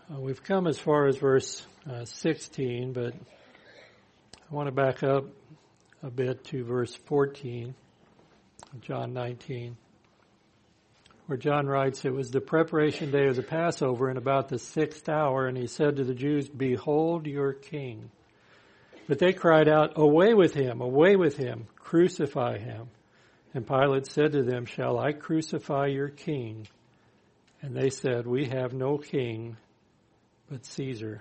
We've come as far as verse 16, but I want to back up a bit to verse 14 of John 19, where John writes, "It was the preparation day of the Passover and about the 6th hour, and he said to the Jews, 'Behold your king.' But they cried out, 'Away with him, crucify him.' And Pilate said to them, 'Shall I crucify your king?' And they said, 'We have no king but Caesar.'"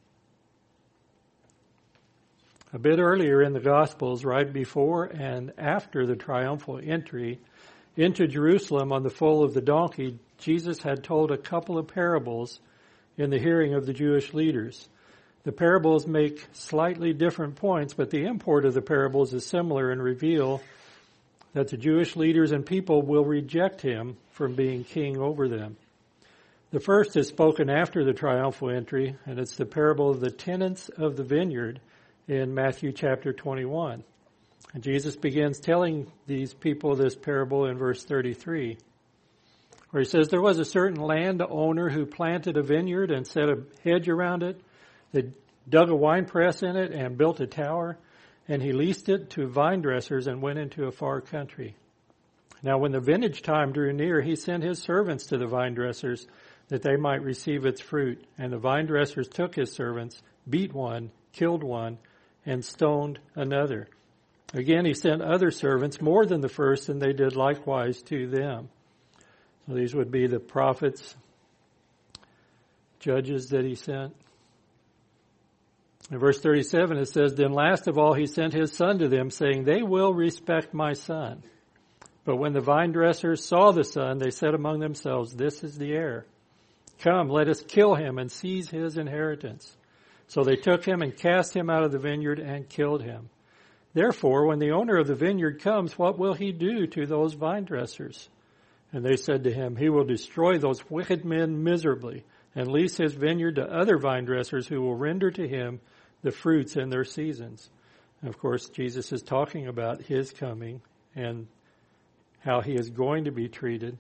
A bit earlier in the Gospels, right before and after the triumphal entry into Jerusalem on the foal of the donkey, Jesus had told a couple of parables in the hearing of the Jewish leaders. The parables make slightly different points, but the import of the parables is similar and reveal that the Jewish leaders and people will reject him from being king over them. The first is spoken after the triumphal entry, and it's the parable of the tenants of the vineyard in Matthew chapter 21. And Jesus begins telling these people this parable in verse 33, where he says, "There was a certain landowner who planted a vineyard and set a hedge around it. They dug a winepress in it and built a tower, and he leased it to vine dressers and went into a far country. Now when the vintage time drew near, he sent his servants to the vine dressers that they might receive its fruit. And the vine dressers took his servants, beat one, killed one, and stoned another. Again, he sent other servants, more than the first, and they did likewise to them." So these would be the prophets, judges that he sent. In verse 37 it says, "Then last of all he sent his son to them, saying, 'They will respect my son.' But when the vine dressers saw the son, they said among themselves, 'This is the heir. Come, let us kill him and seize his inheritance.' So they took him and cast him out of the vineyard and killed him. Therefore, when the owner of the vineyard comes, what will he do to those vine dressers?' And they said to him, 'He will destroy those wicked men miserably and lease his vineyard to other vine dressers who will render to him the fruits in their seasons.'" And of course, Jesus is talking about his coming and how he is going to be treated.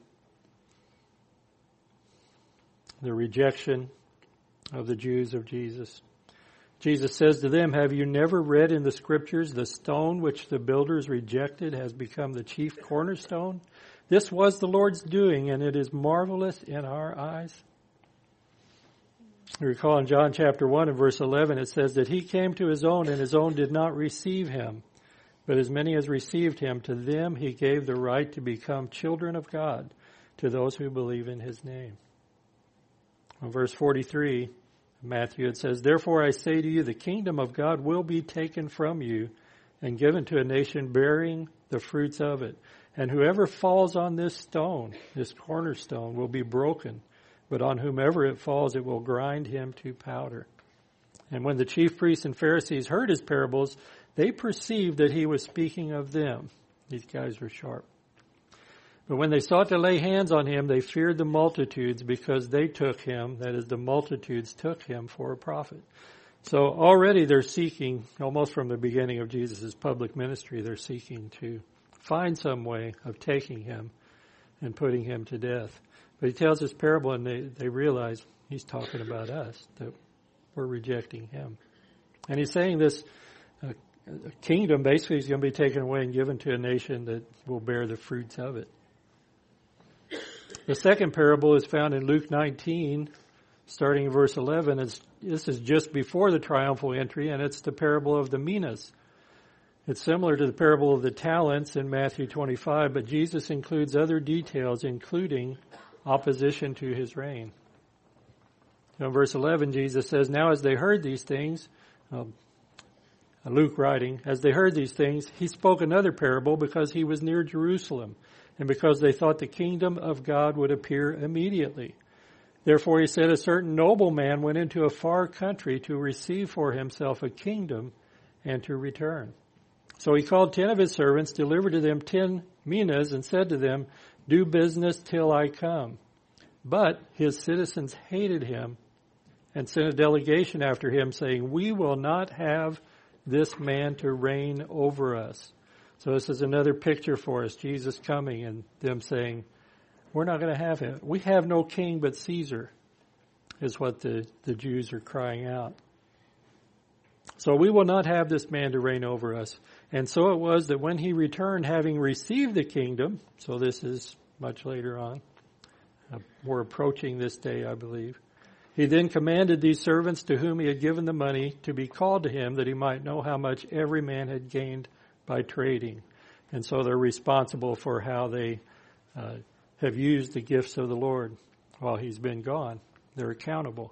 The rejection of the Jews of Jesus. Jesus says to them, "Have you never read in the Scriptures, the stone which the builders rejected has become the chief cornerstone? This was the Lord's doing, and it is marvelous in our eyes." You recall in John chapter 1 and verse 11, it says that he came to his own, and his own did not receive him. But as many as received him, to them he gave the right to become children of God, to those who believe in his name. In verse 43, Matthew, it says, "Therefore I say to you, the kingdom of God will be taken from you and given to a nation bearing the fruits of it. And whoever falls on this stone, this cornerstone, will be broken. But on whomever it falls, it will grind him to powder." And when the chief priests and Pharisees heard his parables, they perceived that he was speaking of them. These guys were sharp. "But when they sought to lay hands on him, they feared the multitudes because they took him," that is, the multitudes took him, "for a prophet." So already they're seeking, almost from the beginning of Jesus' public ministry, they're seeking to find some way of taking him and putting him to death. But he tells this parable and they realize he's talking about us, that we're rejecting him. And he's saying this kingdom basically is going to be taken away and given to a nation that will bear the fruits of it. The second parable is found in Luke 19, starting in verse 11. This is just before the triumphal entry, and it's the parable of the minas. It's similar to the parable of the talents in Matthew 25, but Jesus includes other details, including opposition to his reign. So in verse 11, Jesus says, "Now as they heard these things," Luke writing, "as they heard these things, he spoke another parable because he was near Jerusalem, and because they thought the kingdom of God would appear immediately. Therefore he said, a certain nobleman went into a far country to receive for himself a kingdom and to return. So he called 10 of his servants, delivered to them 10 minas, and said to them, 'Do business till I come.' But his citizens hated him and sent a delegation after him, saying, 'We will not have this man to reign over us.'" So this is another picture for us, Jesus coming and them saying, "We're not going to have him. We have no king but Caesar." is what the Jews are crying out. So we will not have this man to reign over us. And so it was that when he returned, having received the kingdom, so this is much later on, we're approaching this day, I believe. He then commanded these servants to whom he had given the money to be called to him, that he might know how much every man had gained by trading. And so they're responsible for how they have used the gifts of the Lord while he's been gone. They're accountable.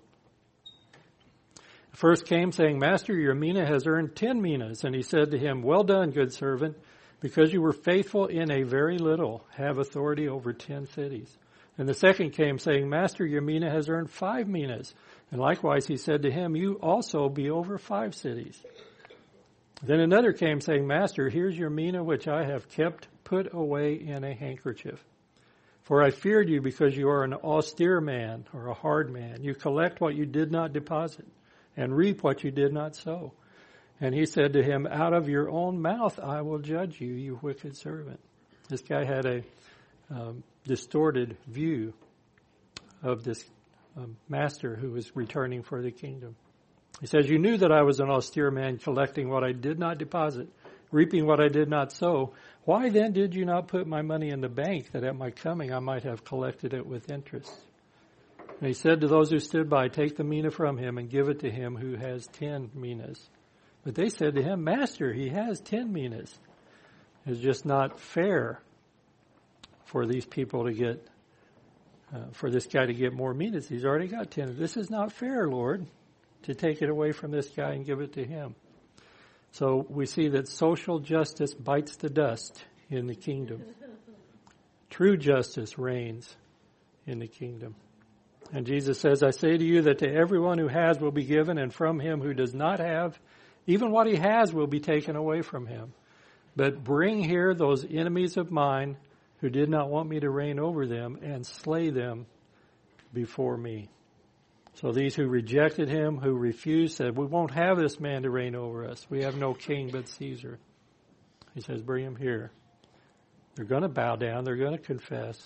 First came saying, Master, your mina has earned 10 minas. And he said to him, Well done, good servant, because you were faithful in a very little, have authority over 10 cities. And the second came saying, Master, your mina has earned 5 minas. And likewise he said to him, You also be over 5 cities. Then another came saying, Master, here's your mina which I have kept put away in a handkerchief. For I feared you because you are an austere man, or a hard man. You collect what you did not deposit, and reap what you did not sow. And he said to him, Out of your own mouth I will judge you, you wicked servant. This guy had a distorted view of this master who was returning for the kingdom. He says, You knew that I was an austere man, collecting what I did not deposit, reaping what I did not sow. Why then did you not put my money in the bank, that at my coming I might have collected it with interest? And he said to those who stood by, Take the mina from him and give it to him who has 10 minas. But they said to him, Master, he has 10 minas. It's just not fair for these people to get, for this guy to get more minas. He's already got 10. This is not fair, Lord, to take it away from this guy and give it to him. So we see that social justice bites the dust in the kingdom. True justice reigns in the kingdom. And Jesus says, I say to you that to everyone who has will be given, and from him who does not have, even what he has will be taken away from him. But bring here those enemies of mine who did not want me to reign over them, and slay them before me. So these who rejected him, who refused, said, We won't have this man to reign over us. We have no king but Caesar. He says, bring him here. They're going to bow down. They're going to confess.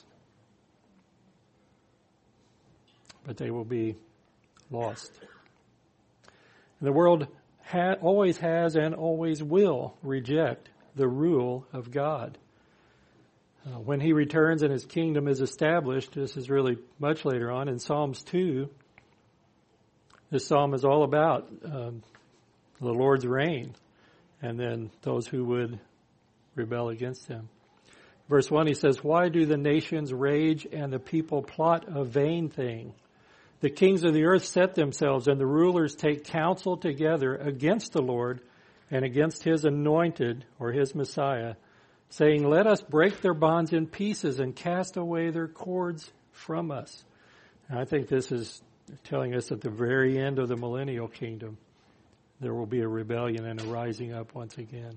But they will be lost. And the world always has and always will reject the rule of God. When he returns and his kingdom is established, this is really much later on in Psalms 2, this psalm is all about the Lord's reign and then those who would rebel against him. Verse 1, he says, Why do the nations rage and the people plot a vain thing? The kings of the earth set themselves, and the rulers take counsel together against the Lord and against his anointed, or his Messiah, saying, Let us break their bonds in pieces and cast away their cords from us. And I think this is telling us at the very end of the millennial kingdom, there will be a rebellion and a rising up once again.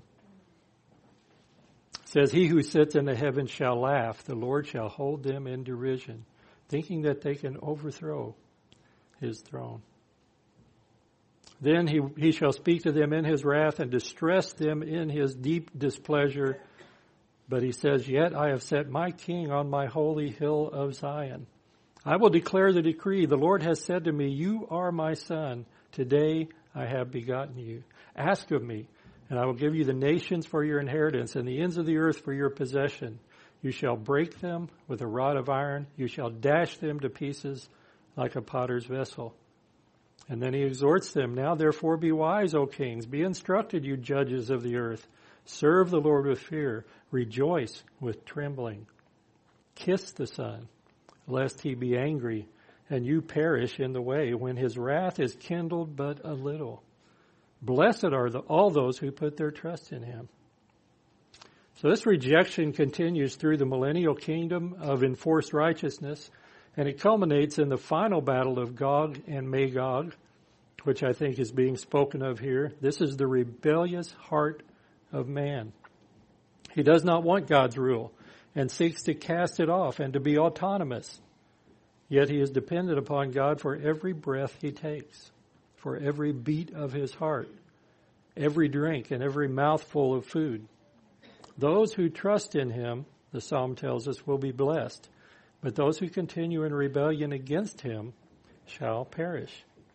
It says, He who sits in the heavens shall laugh. The Lord shall hold them in derision, thinking that they can overthrow his throne. Then he shall speak to them in his wrath and distress them in his deep displeasure. But he says, Yet I have set my king on my holy hill of Zion. I will declare the decree. The Lord has said to me, You are my son. Today I have begotten you. Ask of me, and I will give you the nations for your inheritance and the ends of the earth for your possession. You shall break them with a rod of iron. You shall dash them to pieces like a potter's vessel. And then he exhorts them, Now therefore be wise, O kings. Be instructed, you judges of the earth. Serve the Lord with fear. Rejoice with trembling. Kiss the Son, lest he be angry and you perish in the way, when his wrath is kindled but a little. Blessed are all those who put their trust in him. So this rejection continues through the millennial kingdom of enforced righteousness, and it culminates in the final battle of Gog and Magog, which I think is being spoken of here. This is the rebellious heart of man. He does not want God's rule and seeks to cast it off and to be autonomous. Yet he is dependent upon God for every breath he takes, for every beat of his heart, every drink and every mouthful of food. Those who trust in him, the psalm tells us, will be blessed. But those who continue in rebellion against him shall perish.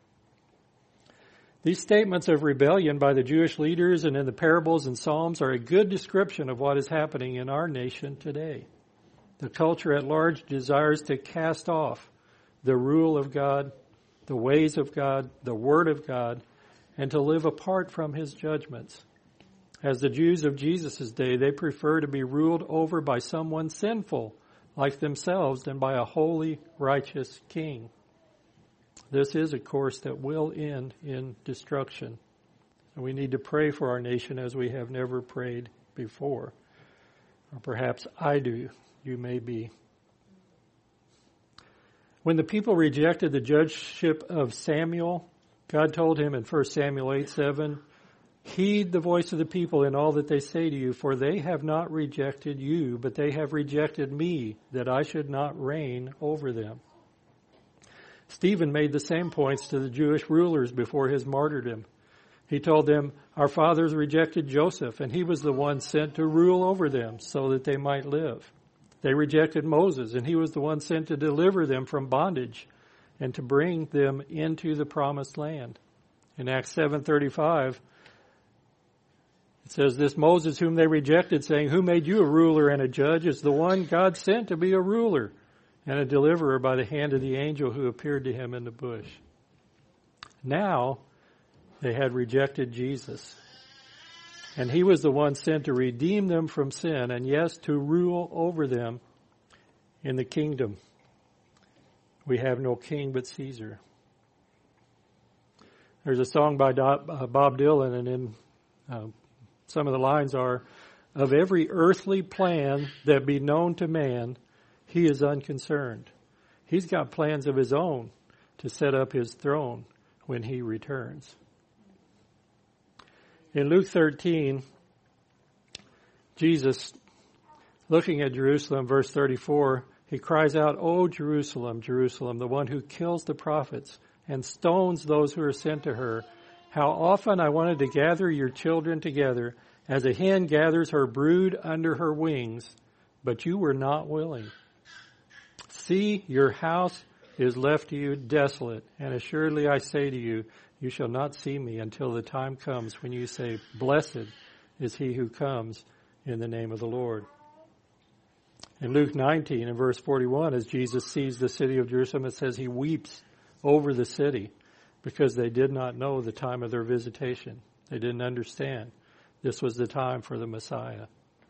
These statements of rebellion by the Jewish leaders and in the parables and Psalms are a good description of what is happening in our nation today. The culture at large desires to cast off the rule of God, the ways of God, the Word of God, and to live apart from His judgments. As the Jews of Jesus' day, they prefer to be ruled over by someone sinful like themselves than by a holy, righteous king. This is a course that will end in destruction. And we need to pray for our nation as we have never prayed before. Or perhaps I do. You may be. When the people rejected the judgeship of Samuel, God told him in 1 Samuel 8:7, "Heed the voice of the people in all that they say to you, for they have not rejected you, but they have rejected me, that I should not reign over them." Stephen made the same points to the Jewish rulers before his martyrdom. He told them, "Our fathers rejected Joseph, and he was the one sent to rule over them so that they might live. They rejected Moses, and he was the one sent to deliver them from bondage and to bring them into the promised land." In Acts 7:35, it says, "This Moses whom they rejected, saying, 'Who made you a ruler and a judge?' is the one God sent to be a ruler and a deliverer by the hand of the angel who appeared to him in the bush." Now they had rejected Jesus, and he was the one sent to redeem them from sin and, yes, to rule over them in the kingdom. We have no king but Caesar. There's a song by Bob Dylan, and in some of the lines are, "Of every earthly plan that be known to man, he is unconcerned. He's got plans of his own to set up his throne when he returns." In Luke 13, Jesus, looking at Jerusalem, verse 34, he cries out, "O Jerusalem, Jerusalem, the one who kills the prophets and stones those who are sent to her. How often I wanted to gather your children together as a hen gathers her brood under her wings, but you were not willing. See, your house is left to you desolate, and assuredly I say to you, you shall not see me until the time comes when you say, 'Blessed is he who comes in the name of the Lord.'" In Luke 19 and verse 41, as Jesus sees the city of Jerusalem, it says he weeps over the city because they did not know the time of their visitation. They didn't understand this was the time for the Messiah.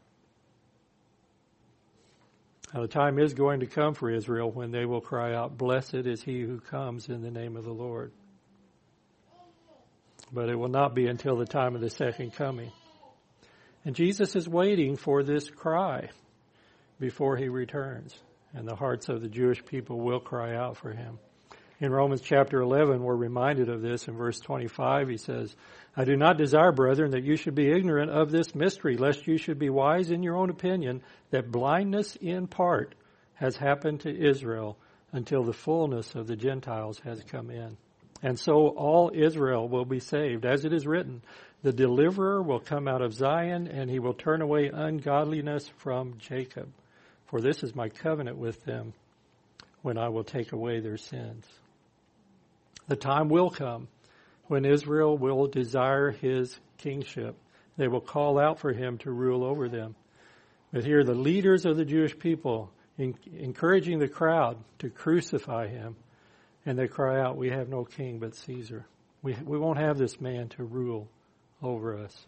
Now, the time is going to come for Israel when they will cry out, "Blessed is he who comes in the name of the Lord." But it will not be until the time of the second coming. And Jesus is waiting for this cry before he returns. And the hearts of the Jewish people will cry out for him. In Romans chapter 11, we're reminded of this. In verse 25, he says, "I do not desire, brethren, that you should be ignorant of this mystery, lest you should be wise in your own opinion, that blindness in part has happened to Israel until the fullness of the Gentiles has come in. And so all Israel will be saved. As it is written, the deliverer will come out of Zion, and he will turn away ungodliness from Jacob. For this is my covenant with them, when I will take away their sins." The time will come when Israel will desire his kingship. They will call out for him to rule over them. But here the leaders of the Jewish people encouraging the crowd to crucify him. And they cry out, "We have no king but Caesar. We won't have this man to rule over us."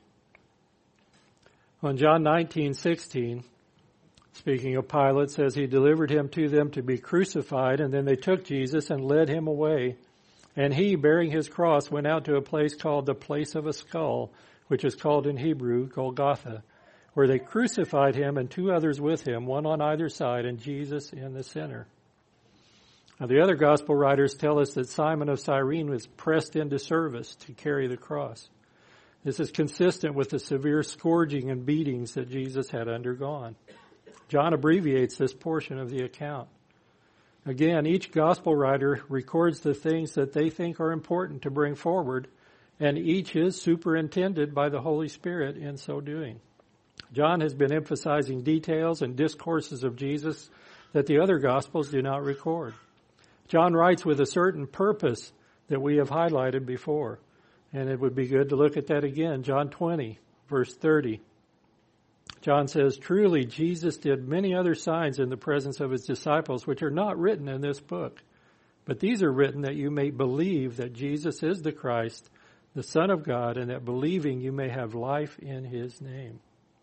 On John 19:16, speaking of Pilate, says he delivered him to them to be crucified, and then they took Jesus and led him away. And he, bearing his cross, went out to a place called the Place of a Skull, which is called in Hebrew Golgotha, where they crucified him and two others with him, one on either side, and Jesus in the center. Now, the other gospel writers tell us that Simon of Cyrene was pressed into service to carry the cross. This is consistent with the severe scourging and beatings that Jesus had undergone. John abbreviates this portion of the account. Again, each gospel writer records the things that they think are important to bring forward, and each is superintended by the Holy Spirit in so doing. John has been emphasizing details and discourses of Jesus that the other gospels do not record. John writes with a certain purpose that we have highlighted before. And it would be good to look at that again. John 20, verse 30. John says, "Truly Jesus did many other signs in the presence of his disciples, which are not written in this book. But these are written that you may believe that Jesus is the Christ, the Son of God, and that believing you may have life in his name."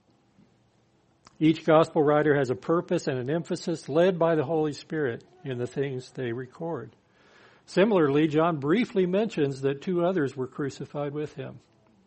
Each gospel writer has a purpose and an emphasis led by the Holy Spirit in the things they record. Similarly, John briefly mentions that 2 others were crucified with him.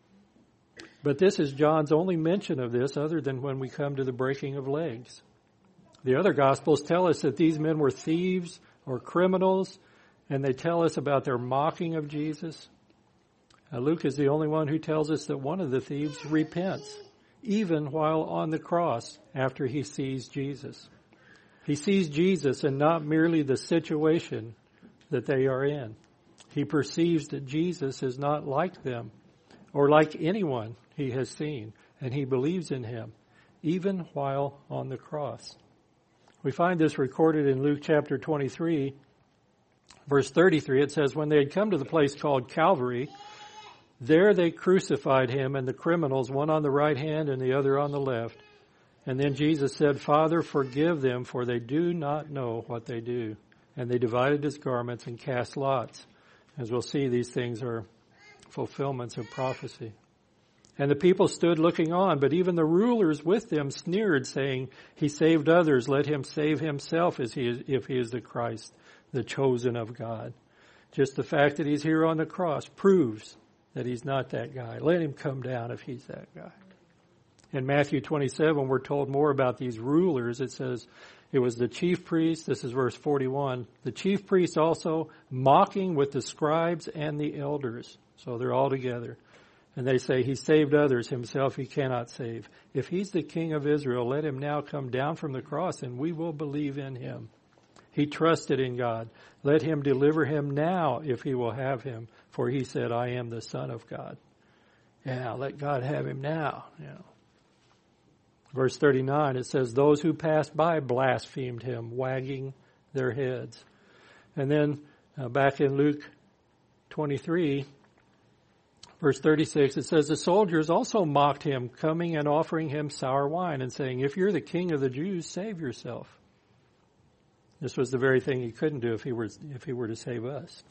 But this is John's only mention of this other than when we come to the breaking of legs. The other Gospels tell us that these men were thieves or criminals, and they tell us about their mocking of Jesus. Luke is the only one who tells us that one of the thieves repents, even while on the cross after he sees Jesus. He sees Jesus and not merely the situation that they are in. He perceives that Jesus is not like them or like anyone he has seen, and he believes in him, even while on the cross. We find this recorded in Luke chapter 23, verse 33. It says, "When they had come to the place called Calvary, there they crucified him and the criminals, one on the right hand and the other on the left. And then Jesus said, 'Father, forgive them, for they do not know what they do.' And they divided his garments and cast lots." As we'll see, these things are fulfillments of prophecy. "And the people stood looking on, but even the rulers with them sneered, saying, 'He saved others, let him save himself if he is the Christ, the chosen of God.'" Just the fact that he's here on the cross proves that he's not that guy. Let him come down if he's that guy. In Matthew 27, we're told more about these rulers. It says, it was the chief priests, this is verse 41, "the chief priests also mocking with the scribes and the elders." So they're all together. And they say, "He saved others, himself he cannot save. If he's the King of Israel, let him now come down from the cross and we will believe in him. He trusted in God. Let him deliver him now if he will have him. For he said, 'I am the Son of God.'" Yeah, let God have him now. Yeah. Verse 39, it says, "Those who passed by blasphemed him, wagging their heads." And then back in Luke 23, verse 36, it says, "The soldiers also mocked him, coming and offering him sour wine and saying, 'If you're the King of the Jews, save yourself.'" This was the very thing he couldn't do if he were to save us.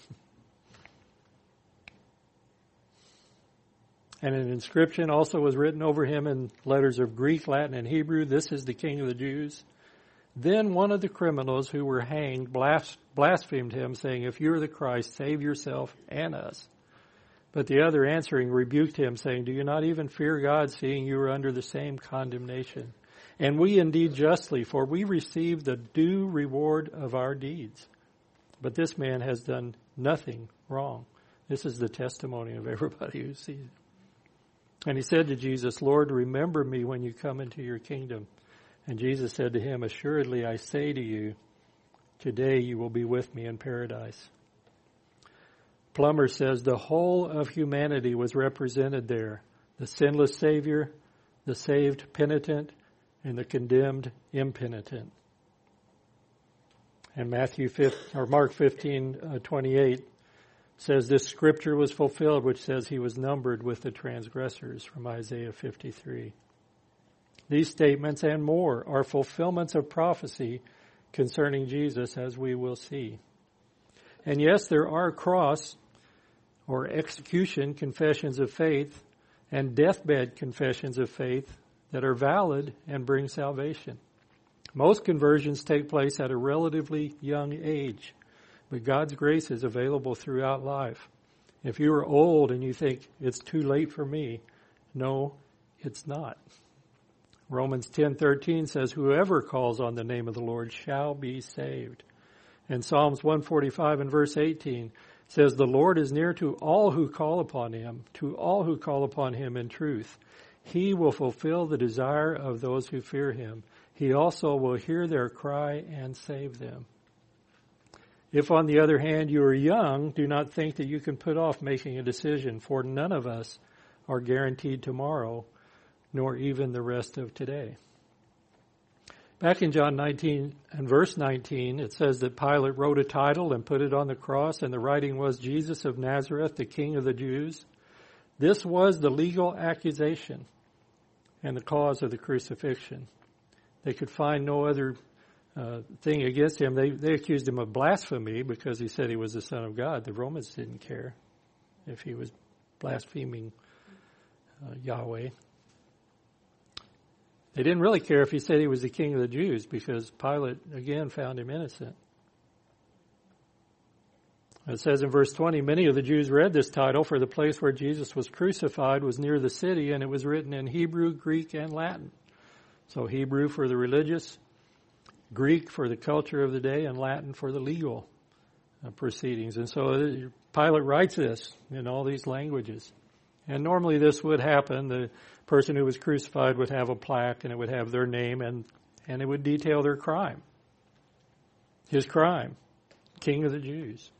And an inscription also was written over him in letters of Greek, Latin, and Hebrew, "This is the King of the Jews." Then one of the criminals who were hanged blasphemed him, saying, "If you are the Christ, save yourself and us." But the other answering rebuked him, saying, "Do you not even fear God, seeing you are under the same condemnation? And we indeed justly, for we receive the due reward of our deeds. But this man has done nothing wrong." This is the testimony of everybody who sees it. And he said to Jesus, "Lord, remember me when you come into your kingdom." And Jesus said to him, "Assuredly I say to you, today you will be with me in paradise." Plummer says the whole of humanity was represented there. The sinless Savior, the saved penitent, and the condemned impenitent. And Mark 15:28 says this scripture was fulfilled, which says he was numbered with the transgressors, from Isaiah 53. These statements and more are fulfillments of prophecy concerning Jesus, as we will see. And yes, there are cross or execution confessions of faith and deathbed confessions of faith that are valid and bring salvation. Most conversions take place at a relatively young age, but God's grace is available throughout life. If you are old and you think it's too late for me, no, it's not. Romans 10:13 says, "Whoever calls on the name of the Lord shall be saved." And Psalms 145 and verse 18 says, "The Lord is near to all who call upon him, to all who call upon him in truth. He will fulfill the desire of those who fear him. He also will hear their cry and save them." If, on the other hand, you are young, do not think that you can put off making a decision, for none of us are guaranteed tomorrow, nor even the rest of today. Back in John 19 and verse 19, it says that Pilate wrote a title and put it on the cross, and the writing was Jesus of Nazareth, the King of the Jews. This was the legal accusation and the cause of the crucifixion. They could find no other thing against him. They accused him of blasphemy because he said he was the Son of God. The Romans didn't care if he was blaspheming Yahweh. They didn't really care if he said he was the King of the Jews because Pilate, again, found him innocent. It says in verse 20, many of the Jews read this title, for the place where Jesus was crucified was near the city, and it was written in Hebrew, Greek, and Latin. So Hebrew for the religious, Greek for the culture of the day, and Latin for the legal proceedings. And so Pilate writes this in all these languages. And normally this would happen. The person who was crucified would have a plaque, and it would have their name, and it would detail their crime. His crime, King of the Jews.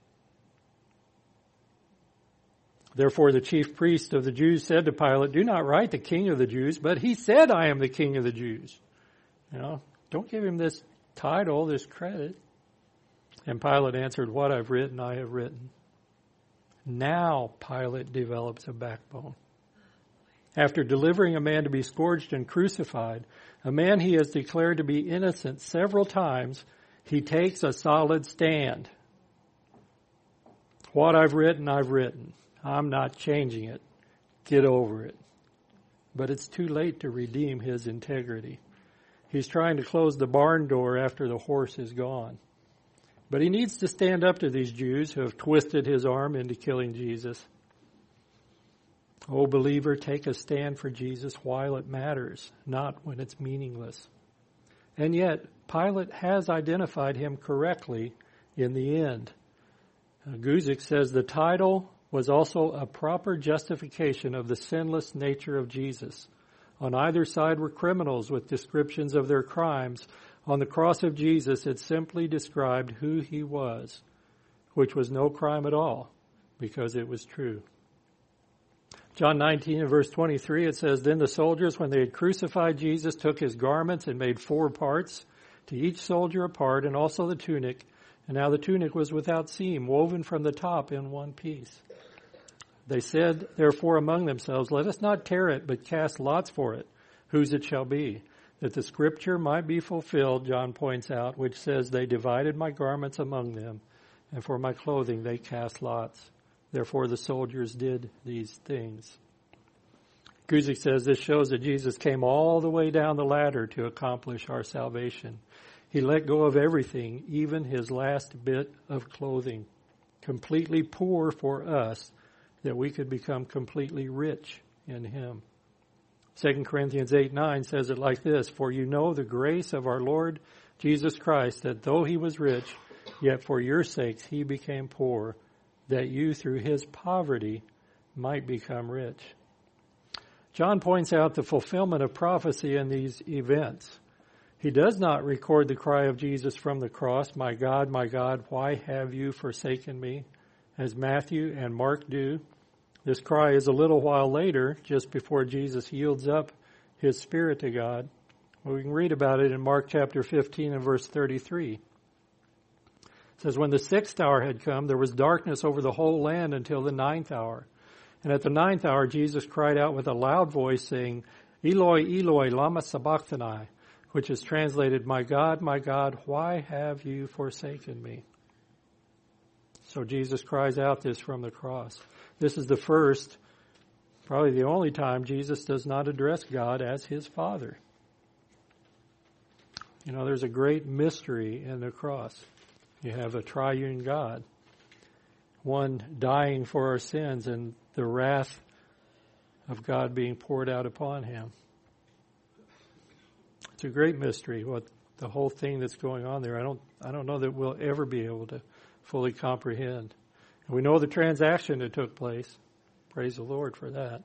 Therefore the chief priest of the Jews said to Pilate, do not write the King of the Jews, but he said, I am the King of the Jews. Don't give him this title, this credit. And Pilate answered, what I've written, I have written. Now Pilate develops a backbone. After delivering a man to be scourged and crucified, a man he has declared to be innocent several times, he takes a solid stand. What I've written, I've written. I'm not changing it. Get over it. But it's too late to redeem his integrity. He's trying to close the barn door after the horse is gone. But he needs to stand up to these Jews who have twisted his arm into killing Jesus. Oh, believer, take a stand for Jesus while it matters, not when it's meaningless. And yet, Pilate has identified him correctly in the end. Guzik says the title was also a proper justification of the sinless nature of Jesus. On either side were criminals with descriptions of their crimes. On the cross of Jesus, it simply described who he was, which was no crime at all, because it was true. John 19 and verse 23, it says, then the soldiers, when they had crucified Jesus, took his garments and made 4 parts, to each soldier a part, and also the tunic. And now the tunic was without seam, woven from the top in one piece. They said, therefore, among themselves, let us not tear it, but cast lots for it, whose it shall be, that the scripture might be fulfilled, John points out, which says, they divided my garments among them, and for my clothing they cast lots. Therefore the soldiers did these things. Guzik says this shows that Jesus came all the way down the ladder to accomplish our salvation. He let go of everything, even his last bit of clothing, completely poor for us, that we could become completely rich in him. 2 Corinthians 8:9 says it like this, for you know the grace of our Lord Jesus Christ, that though he was rich, yet for your sakes he became poor, that you through his poverty might become rich. John points out the fulfillment of prophecy in these events. He does not record the cry of Jesus from the cross, my God, why have you forsaken me? As Matthew and Mark do. This cry is a little while later, just before Jesus yields up his spirit to God. We can read about it in Mark chapter 15 and verse 33. It says, when the 6th hour had come, there was darkness over the whole land until the 9th hour. And at the 9th hour, Jesus cried out with a loud voice, saying, Eloi, Eloi, lama sabachthani, which is translated, my God, why have you forsaken me? So Jesus cries out this from the cross. This is the first, probably the only time Jesus does not address God as his Father. There's a great mystery in the cross. You have a triune God, one dying for our sins and the wrath of God being poured out upon him. It's a great mystery, what the whole thing that's going on there. I don't know that we'll ever be able to fully comprehend. And we know the transaction that took place. Praise the Lord for that.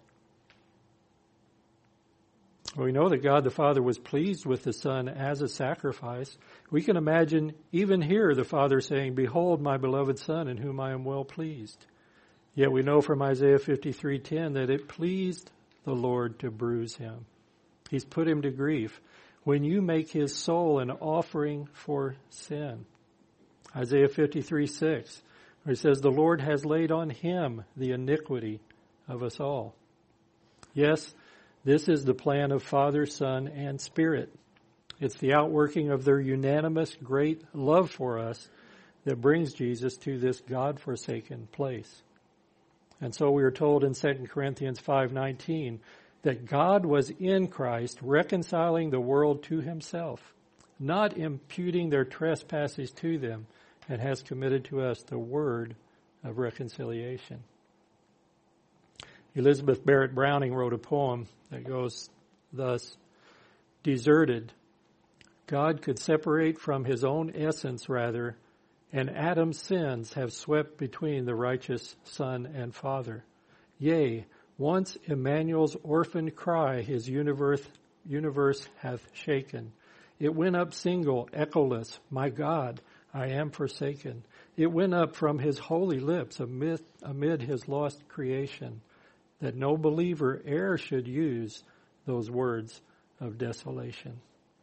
We know that God the Father was pleased with the Son as a sacrifice. We can imagine even here the Father saying, behold my beloved Son in whom I am well pleased. Yet we know from Isaiah 53:10 that it pleased the Lord to bruise him. He's put him to grief. when you make his soul an offering for sin. Isaiah 53:6, where he says, the Lord has laid on him the iniquity of us all. Yes, this is the plan of Father, Son, and Spirit. It's the outworking of their unanimous great love for us that brings Jesus to this God-forsaken place. And so we are told in 2 Corinthians 5:19 that God was in Christ reconciling the world to himself, not imputing their trespasses to them, and has committed to us the word of reconciliation. Elizabeth Barrett Browning wrote a poem that goes thus: deserted, God could separate from his own essence rather, and Adam's sins have swept between the righteous Son and Father. Yea, once Emmanuel's orphan cry his universe hath shaken. It went up single, echoless, my God, I am forsaken. It went up from his holy lips amid his lost creation, that no believer e'er should use those words of desolation.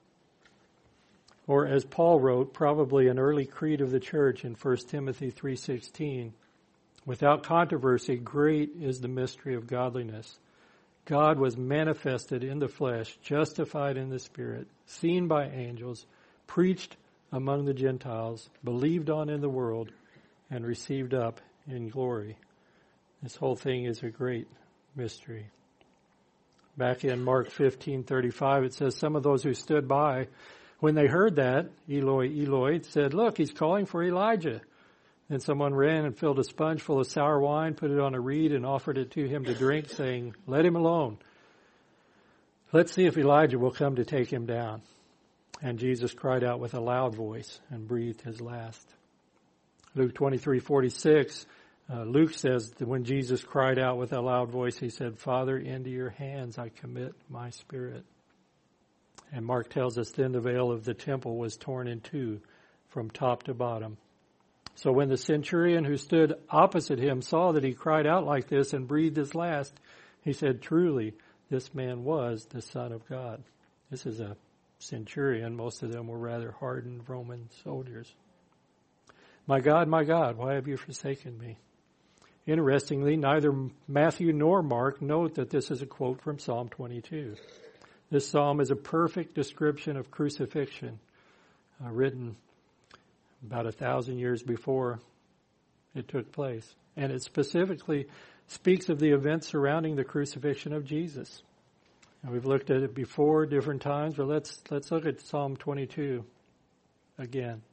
Or as Paul wrote, probably an early creed of the church in 1 Timothy 3:16, without controversy, great is the mystery of godliness. God was manifested in the flesh, justified in the Spirit, seen by angels, preached among the Gentiles, believed on in the world, and received up in glory. This whole thing is a great mystery. Back in Mark 15:35, it says, some of those who stood by, when they heard that, Eloi, Eloi, said, look, he's calling for Elijah. Then someone ran and filled a sponge full of sour wine, put it on a reed, and offered it to him to drink, saying, let him alone. Let's see if Elijah will come to take him down. And Jesus cried out with a loud voice and breathed his last. Luke 23:46, Luke says that when Jesus cried out with a loud voice, he said, Father, into your hands I commit my spirit. And Mark tells us then the veil of the temple was torn in two from top to bottom. So when the centurion who stood opposite him saw that he cried out like this and breathed his last, he said, truly, this man was the Son of God. This is a centurion. Most of them were rather hardened Roman soldiers. My God, why have you forsaken me? Interestingly, neither Matthew nor Mark note that this is a quote from Psalm 22. This psalm is a perfect description of crucifixion, written about 1,000 years before it took place. And it specifically speaks of the events surrounding the crucifixion of Jesus. And we've looked at it before, different times, but let's look at Psalm 22 again.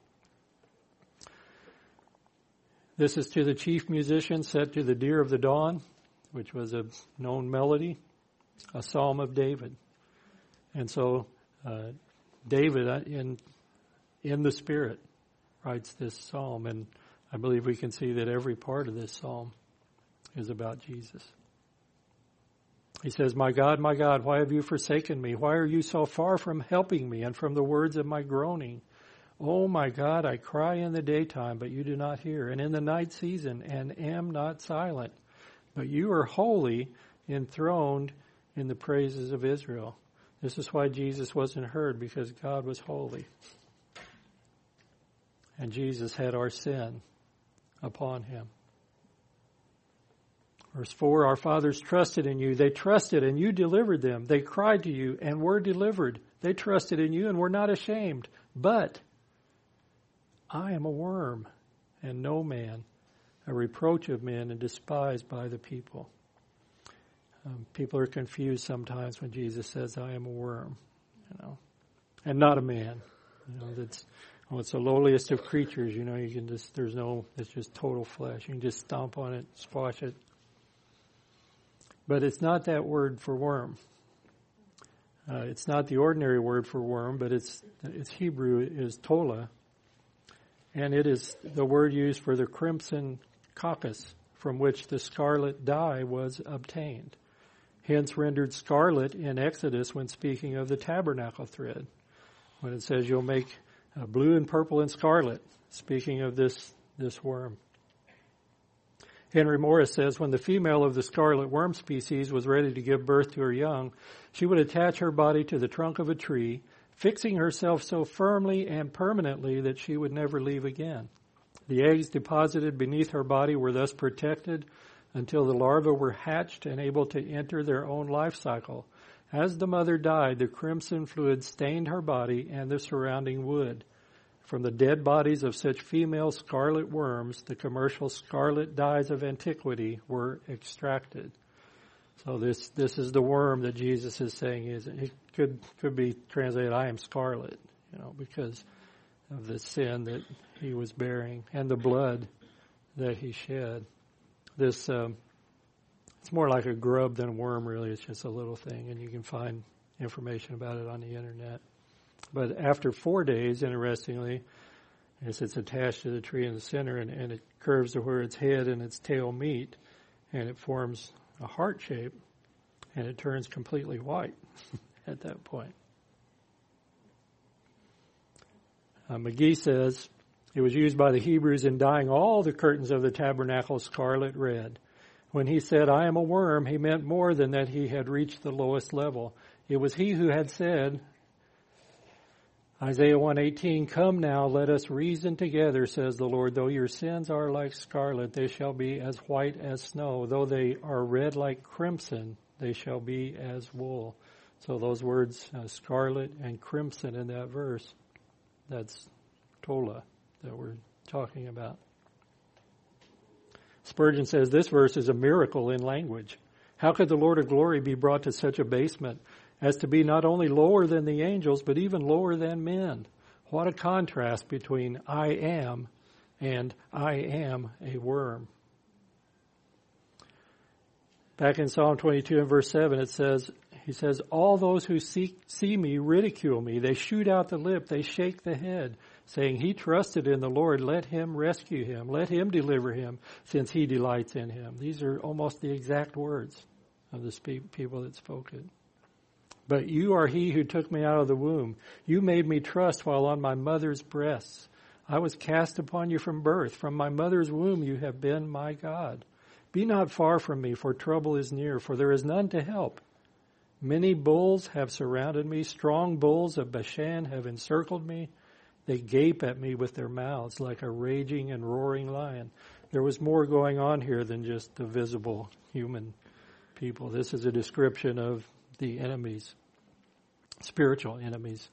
This is to the chief musician, set to the deer of the dawn, which was a known melody, a psalm of David. And so David, in the Spirit, writes this psalm, and I believe we can see that every part of this psalm is about Jesus. He says, my God, why have you forsaken me? Why are you so far from helping me and from the words of my groaning? Oh my God, I cry in the daytime, but you do not hear, and in the night season, and am not silent. But you are holy, enthroned in the praises of Israel. This is why Jesus wasn't heard, because God was holy. And Jesus had our sin upon him. Verse 4, our fathers trusted in you. They trusted and you delivered them. They cried to you and were delivered. They trusted in you and were not ashamed. But I am a worm and no man, a reproach of men and despised by the people. People are confused sometimes when Jesus says, I am a worm, and not a man. It's the lowliest of creatures, you can just, it's just total flesh. You can just stomp on it, squash it. But it's not that word for worm. It's not the ordinary word for worm, but its Hebrew is tola. And it is the word used for the crimson coccus from which the scarlet dye was obtained. Hence rendered scarlet in Exodus when speaking of the tabernacle thread. When it says you'll make blue and purple and scarlet, speaking of this worm. Henry Morris says, when the female of the scarlet worm species was ready to give birth to her young, she would attach her body to the trunk of a tree, fixing herself so firmly and permanently that she would never leave again. The eggs deposited beneath her body were thus protected until the larvae were hatched and able to enter their own life cycle. As the mother died, the crimson fluid stained her body and the surrounding wood. From the dead bodies of such female scarlet worms, the commercial scarlet dyes of antiquity were extracted. So this is the worm that Jesus is saying is, it could be translated, I am scarlet, because of the sin that he was bearing and the blood that he shed. This, it's more like a grub than a worm, really. It's just a little thing, and you can find information about it on the internet. But after 4 days, interestingly, as it's attached to the tree in the center, and it curves to where its head and its tail meet, and it forms a heart shape, and it turns completely white at that point. McGee says, it was used by the Hebrews in dyeing all the curtains of the tabernacle scarlet red. When he said, I am a worm, he meant more than that he had reached the lowest level. It was he who had said, Isaiah 1:18, come now, let us reason together, says the Lord. Though your sins are like scarlet, they shall be as white as snow. Though they are red like crimson, they shall be as wool. So those words, scarlet and crimson in that verse, that's Tola that we're talking about. Spurgeon says this verse is a miracle in language. How could the Lord of glory be brought to such abasement as to be not only lower than the angels, but even lower than men? What a contrast between I am and I am a worm. Back in Psalm 22 and verse 7, he says, all those who see me ridicule me. They shoot out the lip. They shake the head, saying, he trusted in the Lord. Let him rescue him. Let him deliver him, since he delights in him. These are almost the exact words of the people that spoke it. But you are he who took me out of the womb. You made me trust while on my mother's breasts. I was cast upon you from birth. From my mother's womb you have been my God. Be not far from me, for trouble is near, for there is none to help. Many bulls have surrounded me. Strong bulls of Bashan have encircled me. They gape at me with their mouths like a raging and roaring lion. There was more going on here than just the visible human people. This is a description of the enemies, spiritual enemies.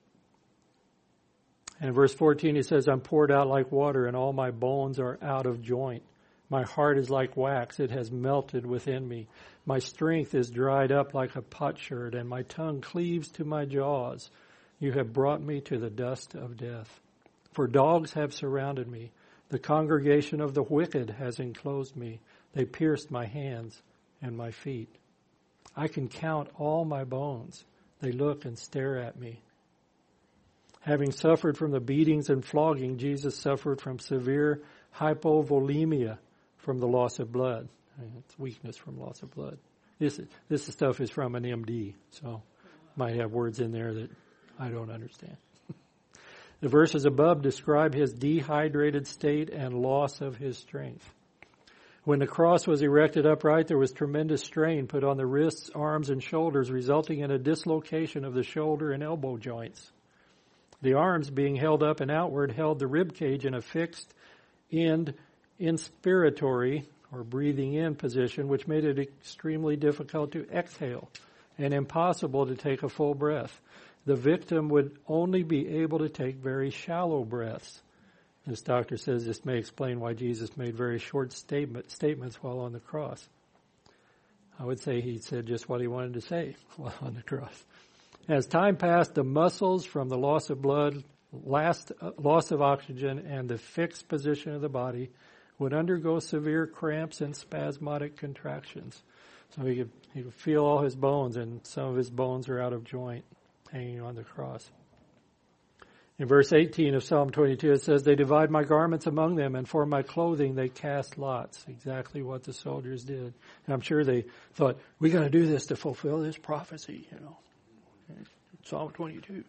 And in verse 14 he says, I'm poured out like water, and all my bones are out of joint. My heart is like wax, it has melted within me. My strength is dried up like a potsherd, and my tongue cleaves to my jaws. You have brought me to the dust of death. For dogs have surrounded me. The congregation of the wicked has enclosed me. They pierced my hands and my feet. I can count all my bones. They look and stare at me. Having suffered from the beatings and flogging, Jesus suffered from severe hypovolemia, from the loss of blood. It's weakness from loss of blood. This stuff is from an MD, so might have words in there that I don't understand. The verses above describe his dehydrated state and loss of his strength. When the cross was erected upright, there was tremendous strain put on the wrists, arms, and shoulders, resulting in a dislocation of the shoulder and elbow joints. The arms, being held up and outward, held the rib cage in a fixed end inspiratory, or breathing in position, which made it extremely difficult to exhale and impossible to take a full breath. The victim would only be able to take very shallow breaths. This doctor says this may explain why Jesus made very short statements while on the cross. I would say he said just what he wanted to say while on the cross. As time passed, the muscles from the loss of blood, loss of oxygen, and the fixed position of the body would undergo severe cramps and spasmodic contractions. So he could feel all his bones, and some of his bones are out of joint, hanging on the cross. In verse 18 of Psalm 22, it says, they divide my garments among them, and for my clothing they cast lots. Exactly what the soldiers did. And I'm sure they thought, we got to do this to fulfill this prophecy, Psalm 22.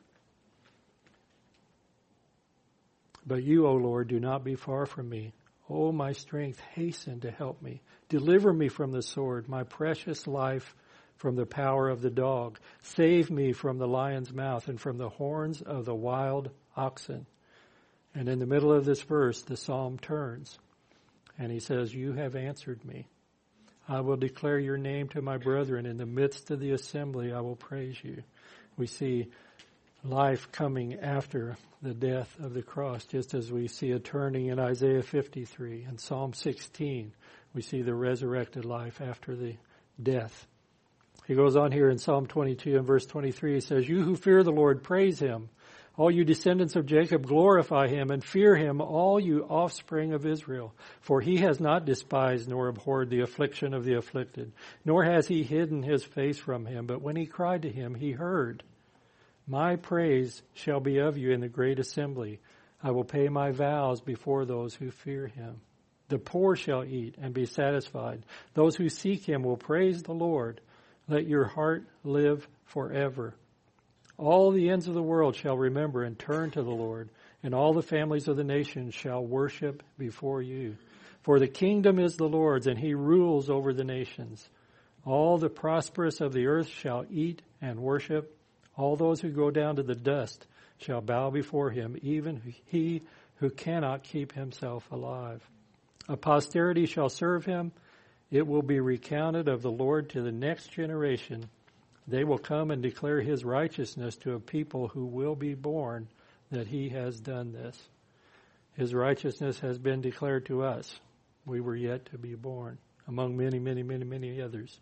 But you, O Lord, do not be far from me. O my strength, hasten to help me. Deliver me from the sword, my precious life from the power of the dog. Save me from the lion's mouth and from the horns of the wild oxen. And in the middle of this verse, the psalm turns, and he says, you have answered me. I will declare your name to my brethren. In the midst of the assembly, I will praise you. We see life coming after the death of the cross, just as we see a turning in Isaiah 53 and Psalm 16. We see the resurrected life after the death. He goes on here in Psalm 22 and verse 23. He says, you who fear the Lord, praise him. All you descendants of Jacob, glorify him and fear him, all you offspring of Israel. For he has not despised nor abhorred the affliction of the afflicted, nor has he hidden his face from him. But when he cried to him, he heard. My praise shall be of you in the great assembly. I will pay my vows before those who fear him. The poor shall eat and be satisfied. Those who seek him will praise the Lord. Let your heart live forever. All the ends of the world shall remember and turn to the Lord, and all the families of the nations shall worship before you. For the kingdom is the Lord's, and he rules over the nations. All the prosperous of the earth shall eat and worship. All those who go down to the dust shall bow before him, even he who cannot keep himself alive. A posterity shall serve him. It will be recounted of the Lord to the next generation. They will come and declare his righteousness to a people who will be born, that he has done this. His righteousness has been declared to us. We were yet to be born, among many, many, many, many others.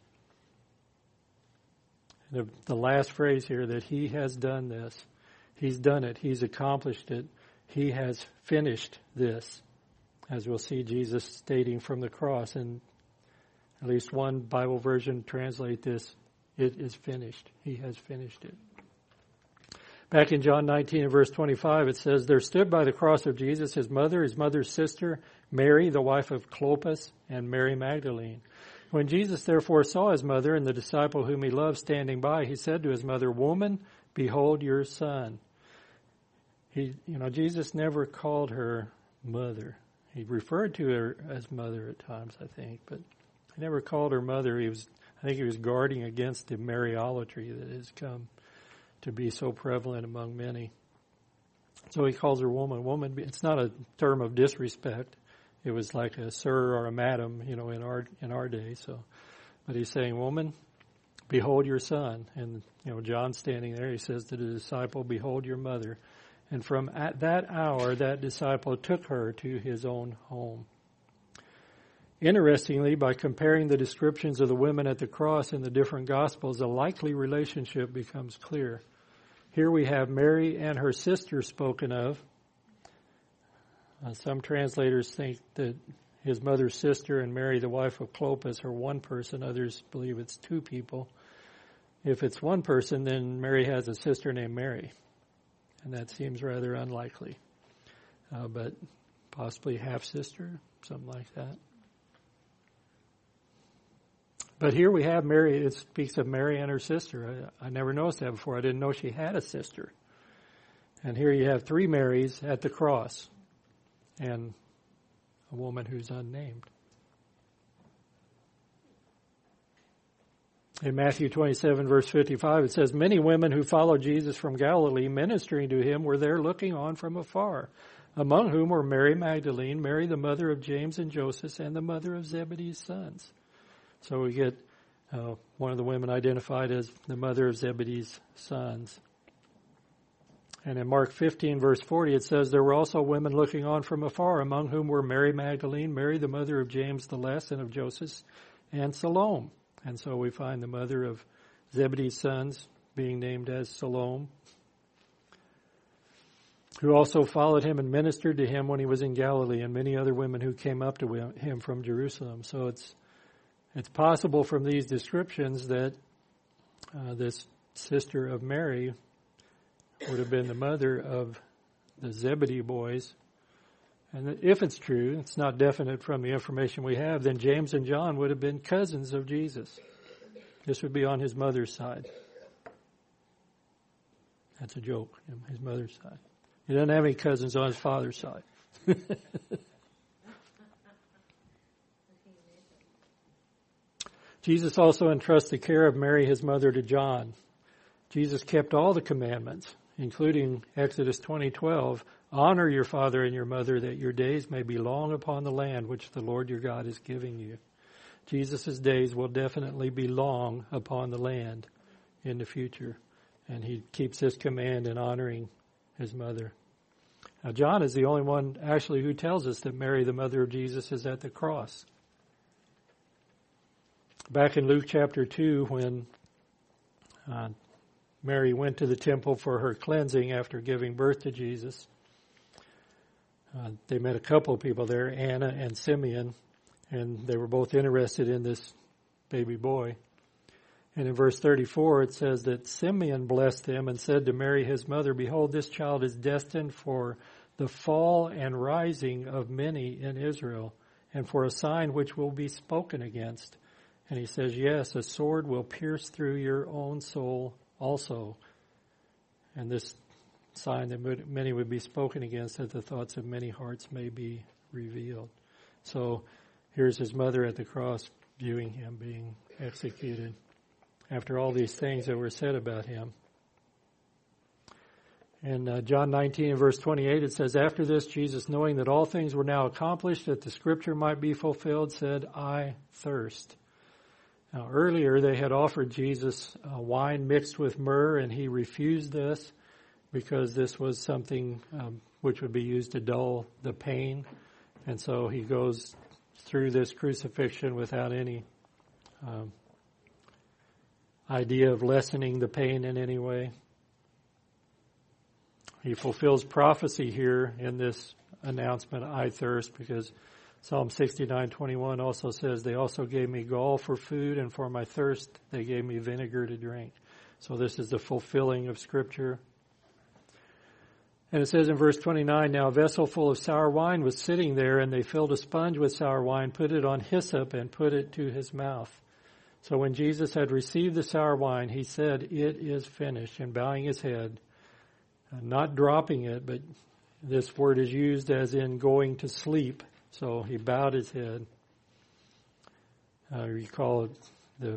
The last phrase here, that he has done this. He's done it. He's accomplished it. He has finished this. As we'll see Jesus stating from the cross, and at least one Bible version translate this, it is finished. He has finished it. Back in John 19 and verse 25, it says, there stood by the cross of Jesus his mother's sister, Mary, the wife of Clopas, and Mary Magdalene. When Jesus therefore saw his mother and the disciple whom he loved standing by, he said to his mother, woman, behold your son. Jesus never called her mother. He referred to her as mother at times, I think, but he never called her mother. I think he was guarding against the Mariolatry that has come to be so prevalent among many. So he calls her woman. Woman, it's not a term of disrespect. It was like a sir or a madam, in our day. So, but he's saying, woman, behold your son. And, John standing there, he says to the disciple, behold your mother. And from at that hour, that disciple took her to his own home. Interestingly, by comparing the descriptions of the women at the cross in the different Gospels, a likely relationship becomes clear. Here we have Mary and her sister spoken of. Some translators think that his mother's sister and Mary, the wife of Clopas, are one person. Others believe it's two people. If it's one person, then Mary has a sister named Mary. And that seems rather unlikely. But possibly half-sister, something like that. But here we have Mary. It speaks of Mary and her sister. I never noticed that before. I didn't know she had a sister. And here you have three Marys at the cross and a woman who's unnamed. In Matthew 27, verse 55, it says, many women who followed Jesus from Galilee, ministering to him, were there looking on from afar, among whom were Mary Magdalene, Mary the mother of James and Joseph, and the mother of Zebedee's sons. So we get one of the women identified as the mother of Zebedee's sons. And in Mark 15, verse 40, it says, there were also women looking on from afar, among whom were Mary Magdalene, Mary the mother of James the Less and of Joseph, and Salome. And so we find the mother of Zebedee's sons being named as Salome, who also followed him and ministered to him when he was in Galilee, and many other women who came up to him from Jerusalem. So it's possible from these descriptions that this sister of Mary would have been the mother of the Zebedee boys. And if it's true, it's not definite from the information we have, then James and John would have been cousins of Jesus. This would be on his mother's side. That's a joke, his mother's side. He doesn't have any cousins on his father's side. Jesus also entrusts the care of Mary, his mother, to John. Jesus kept all the commandments, including Exodus 20:12. Honor your father and your mother, that your days may be long upon the land which the Lord your God is giving you. Jesus' days will definitely be long upon the land in the future. And he keeps this command in honoring his mother. Now, John is the only one actually who tells us that Mary, the mother of Jesus, is at the cross. Back in Luke chapter 2, when Mary went to the temple for her cleansing after giving birth to Jesus, they met a couple of people there, Anna and Simeon, and they were both interested in this baby boy. And in verse 34, it says that Simeon blessed them and said to Mary, his mother, behold, this child is destined for the fall and rising of many in Israel, and for a sign which will be spoken against. And he says, yes, a sword will pierce through your own soul also. And this sign that many would be spoken against, that the thoughts of many hearts may be revealed. So here's his mother at the cross viewing him being executed after all these things that were said about him. In John 19 and verse 28, it says, after this, Jesus, knowing that all things were now accomplished, that the scripture might be fulfilled, said, I thirst. Now, earlier they had offered Jesus wine mixed with myrrh, and he refused this because this was something which would be used to dull the pain. And so he goes through this crucifixion without any idea of lessening the pain in any way. He fulfills prophecy here in this announcement, I thirst, because Psalm 69:21 also says, they also gave me gall for food, and for my thirst they gave me vinegar to drink. So this is the fulfilling of Scripture. And it says in verse 29, now a vessel full of sour wine was sitting there, and they filled a sponge with sour wine, put it on hyssop, and put it to his mouth. So when Jesus had received the sour wine, he said, it is finished, and bowing his head, not dropping it, but this word is used as in going to sleep. So he bowed his head. Recall the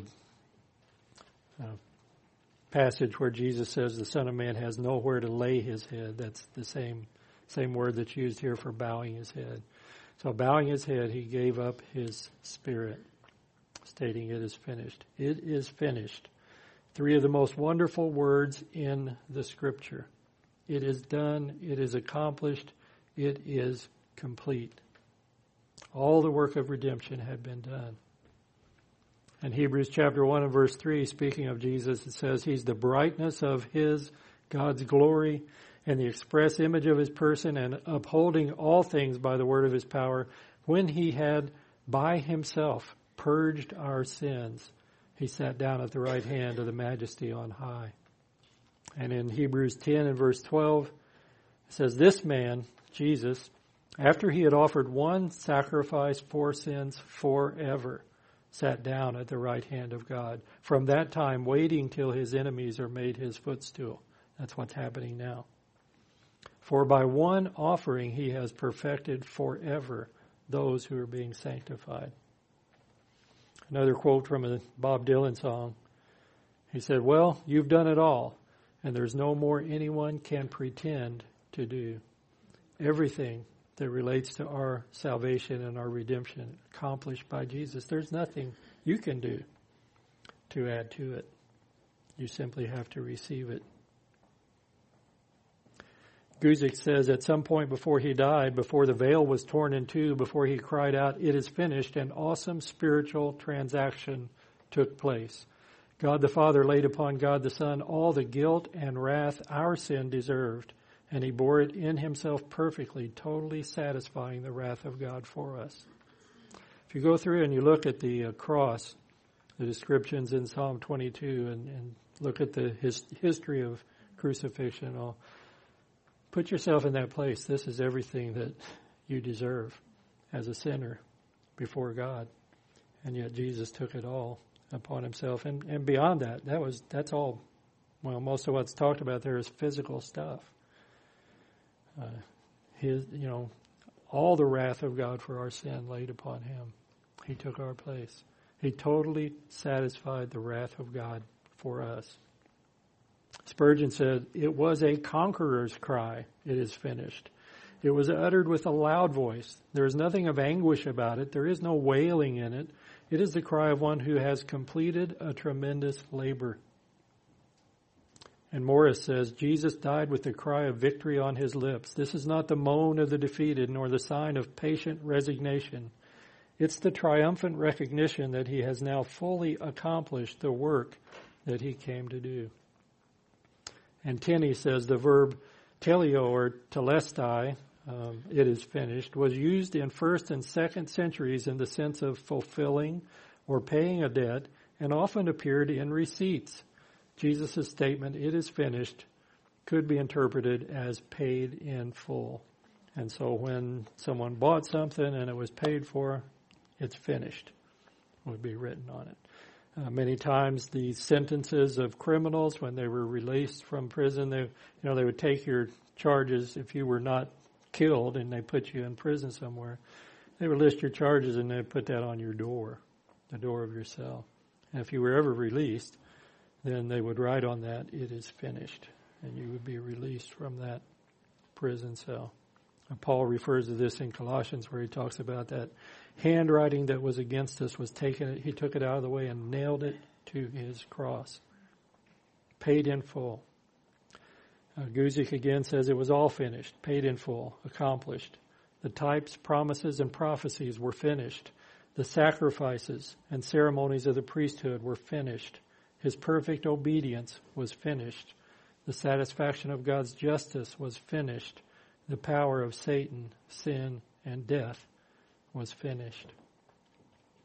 passage where Jesus says the Son of Man has nowhere to lay his head. That's the same word that's used here for bowing his head. So bowing his head, he gave up his spirit, stating it is finished. It is finished. 3 of the most wonderful words in the Scripture. It is done. It is accomplished. It is complete. All the work of redemption had been done. In Hebrews chapter 1 and verse 3, speaking of Jesus, it says, he's the brightness of God's glory, and the express image of his person, and upholding all things by the word of his power, when he had by himself purged our sins, he sat down at the right hand of the Majesty on high. And in Hebrews 10 and verse 12, it says, this man, Jesus, after he had offered one sacrifice for sins forever, sat down at the right hand of God. From that time, waiting till his enemies are made his footstool. That's what's happening now. For by one offering he has perfected forever those who are being sanctified. Another quote from a Bob Dylan song. He said, well, you've done it all, and there's no more anyone can pretend to do. Everything that relates to our salvation and our redemption accomplished by Jesus. There's nothing you can do to add to it. You simply have to receive it. Guzik says at some point before he died, before the veil was torn in two, before he cried out, it is finished, an awesome spiritual transaction took place. God the Father laid upon God the Son all the guilt and wrath our sin deserved, and he bore it in himself perfectly, totally satisfying the wrath of God for us. If you go through and you look at the cross, the descriptions in Psalm 22, and look at the history of crucifixion, put yourself in that place. This is everything that you deserve as a sinner before God. And yet Jesus took it all upon himself. And beyond that, that's all, well, most of what's talked about there is physical stuff. All the wrath of God for our sin laid upon him. He took our place. He totally satisfied the wrath of God for us. Spurgeon said, "It was a conqueror's cry, it is finished. It was uttered with a loud voice. There is nothing of anguish about it. There is no wailing in it. It is the cry of one who has completed a tremendous labor." And Morris says, "Jesus died with the cry of victory on his lips. This is not the moan of the defeated, nor the sign of patient resignation. It's the triumphant recognition that he has now fully accomplished the work that he came to do." And Tenney says the verb teleo or telestai, it is finished, was used in 1st and 2nd centuries in the sense of fulfilling or paying a debt, and often appeared in receipts. Jesus' statement, "it is finished," could be interpreted as paid in full. And so when someone bought something and it was paid for, "it's finished," would be written on it. Many times the sentences of criminals, when they were released from prison, they would take your charges if you were not killed and they put you in prison somewhere. They would list your charges and they'd put that on your door, the door of your cell. And if you were ever released, then they would write on that, "it is finished," and you would be released from that prison cell. And Paul refers to this in Colossians, where he talks about that handwriting that was against us was taken. He took it out of the way and nailed it to his cross. Paid in full. Guzik again says it was all finished, paid in full, accomplished. The types, promises, and prophecies were finished. The sacrifices and ceremonies of the priesthood were finished. His perfect obedience was finished. The satisfaction of God's justice was finished. The power of Satan, sin, and death was finished.